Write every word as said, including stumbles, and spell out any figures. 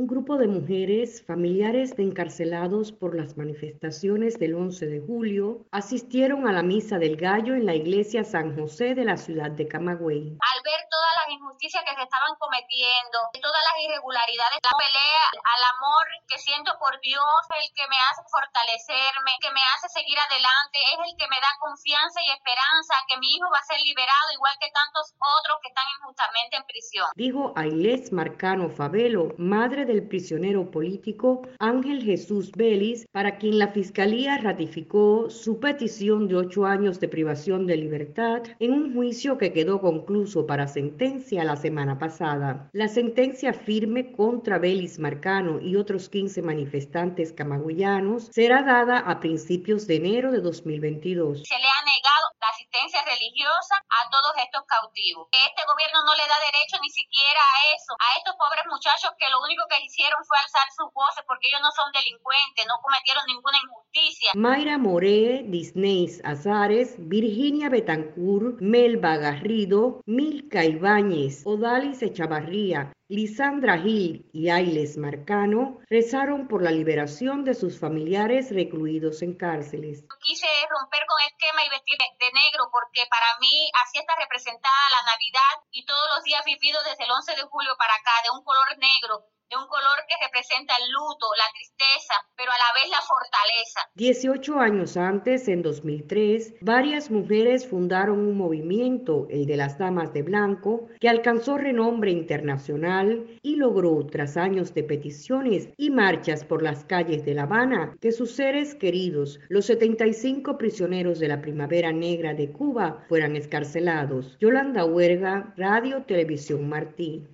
Un grupo de mujeres, familiares de encarcelados por las manifestaciones del once de julio, asistieron a la Misa del Gallo en la iglesia San José de la ciudad de Camagüey. Al ver todas las injusticias que se estaban cometiendo, todas las irregularidades, la pelea al amor que siento por Dios, el que me hace fortalecerme, que me hace seguir adelante, es el que me da confianza y esperanza que mi hijo va a ser liberado, igual que tantos otros que están injustamente en prisión. Dijo Ailés Marcano Favelo, madre del prisionero político Ángel Jesús Vélez, para quien la Fiscalía ratificó su petición de ocho años de privación de libertad en un juicio que quedó concluso para sentencia la semana pasada. La sentencia firme contra Vélez Marcano y otros quince manifestantes camagüeyanos será dada a principios de enero de dos mil veintidós. Se le ha negado la asistencia religiosa a todos estos cautivos. Este gobierno no le da derecho ni siquiera a eso, a estos pobres muchachos que lo único que hicieron fue alzar sus voces porque ellos no son delincuentes, no cometieron ninguna injusticia. Mayra Moré, Disneys Azares, Virginia Betancourt, Melba Garrido, Milka Ibáñez, Odalis Echavarría, Lisandra Gil y Ailés Marcano rezaron por la liberación de sus familiares recluidos en cárceles. Quise romper con el esquema y vestir de negro porque para mí así está representada la Navidad y todos los días vividos desde el once de julio para acá, de un color negro, de un color que representa el luto, la tristeza, pero a la vez la fortaleza. dieciocho años antes, en dos mil tres, varias mujeres fundaron un movimiento, el de las Damas de Blanco, que alcanzó renombre internacional y logró, tras años de peticiones y marchas por las calles de La Habana, que sus seres queridos, los setenta y cinco prisioneros de la Primavera Negra de Cuba, fueran excarcelados. Yolanda Huerga, Radio Televisión Martí.